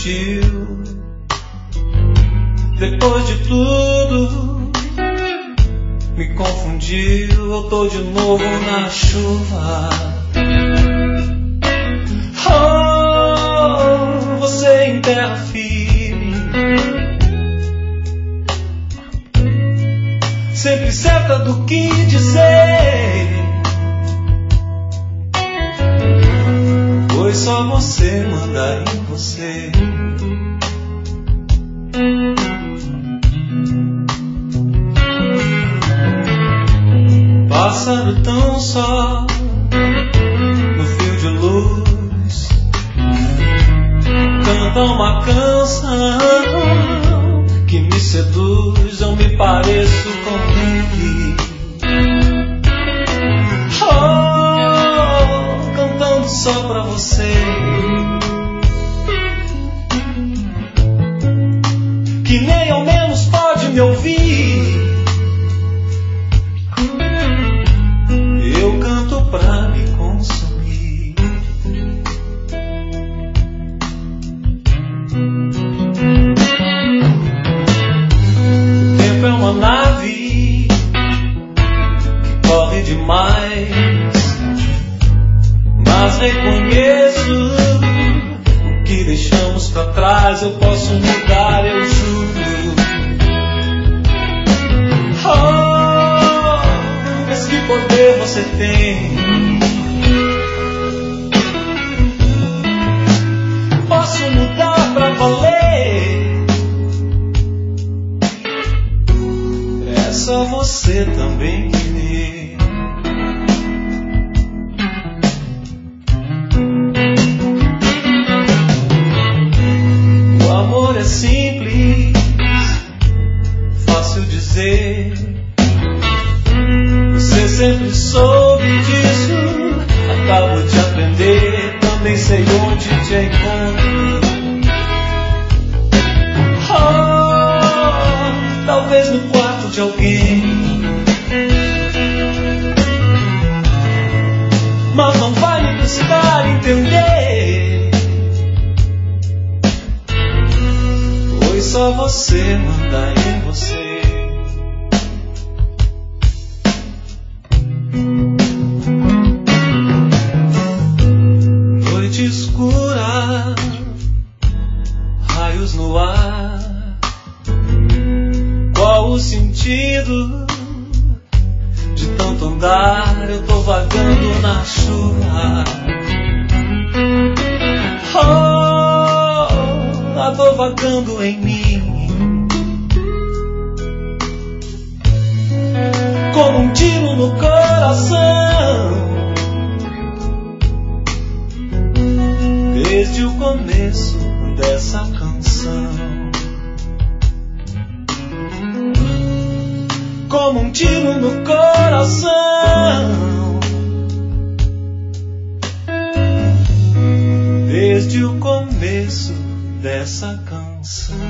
sentiu. Depois de tudo, me confundiu. Eu tô de novo na chuva. Oh, você em terra firme, sempre certa do que dizer. Pois só você manda em você. Pássaro tão só no fio de luz, canta uma canção que me seduz. Eu me pareço com ele, oh, cantando só pra você, que nem ao menos pode me ouvir. Eu canto pra me consumir. O tempo é uma nave que corre demais, mas reconheço o que deixamos pra trás. Eu posso mudar, eu juro. Oh, mas que poder você tem. Posso mudar pra valer. É só você também querer. O amor é simples, fácil dizer. Você sempre soube disso, acabo de aprender. Também sei onde te encontro. Oh, talvez no quarto de alguém, mas não vai me custar entender. Pois só você manda em você. Noite escura, raios no ar. Qual o sentido de tanto andar? Eu tô vagando na chuva. Oh, tô vagando em mim, como um tiro no coração. Desde o começo dessa canção, como um tiro no coração. Desde o começo dessa canção.